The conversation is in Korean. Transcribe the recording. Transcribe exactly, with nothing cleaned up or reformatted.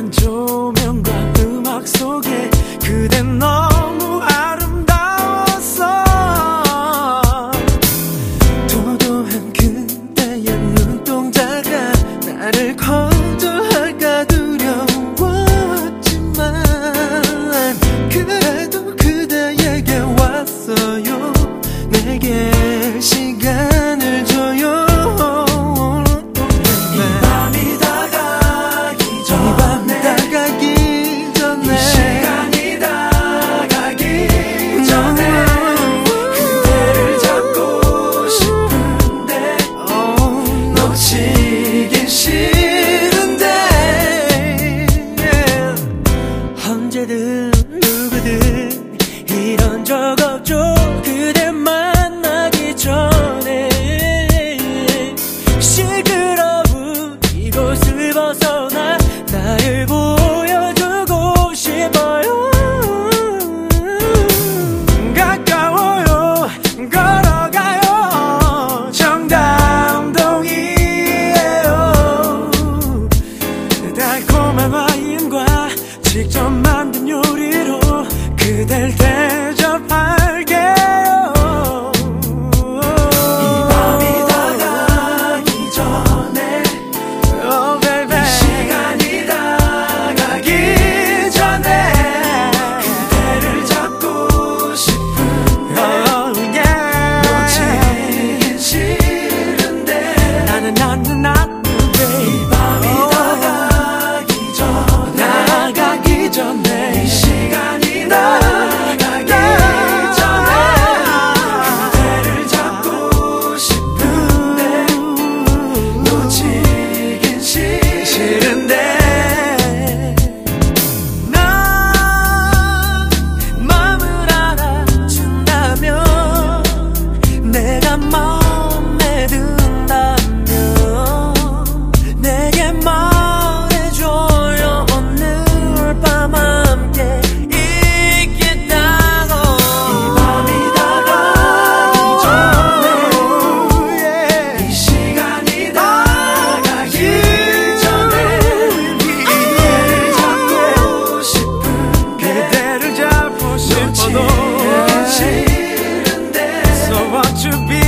환한 조명과 음악 속에 그댄 너무 아름다웠어. 도도한 그대의 눈동자가 나를 거절할까 두려웠지만 그래도 그대에게 왔어요. 내게 시간을 줘요. 이 밤이 다가기 전에, 이 밤이 다가기 전에, 이 시간이 다가기 전에 그대를 잡고 싶은데 놓치긴 싫은데 언제든 누구든 이런 적 없죠. 그대 만나기 전에 시끄러운 이곳을 벗어나 나를 보여주고 싶어요. 가까워요 걸어가요 청담동이에요. 달콤한 와인과 직접 만든 요리로 그댈 대접할게요. 이 밤이 다가기 전에, oh baby, 이 시간이 다가기 전에 그대를 잡고 싶은데 oh, yeah. 놓치긴 싫은데 나는 나는 나는 baby. 이 밤이 oh. 다가기 전에, 다가기 전에 이 시간이 다가기 전에 그대를 잡고 싶은데 놓치긴 싫은데 나 마음을 알아준다면 내가 마음에 든다면 내게 말해줘요. 오늘 밤 함께 있겠다고. 이 밤이 다가기 전에, 이 시간이 다가기 전에 그대를 잡고 싶은 그대를 잡고 싶어도 싫은데 So won't you be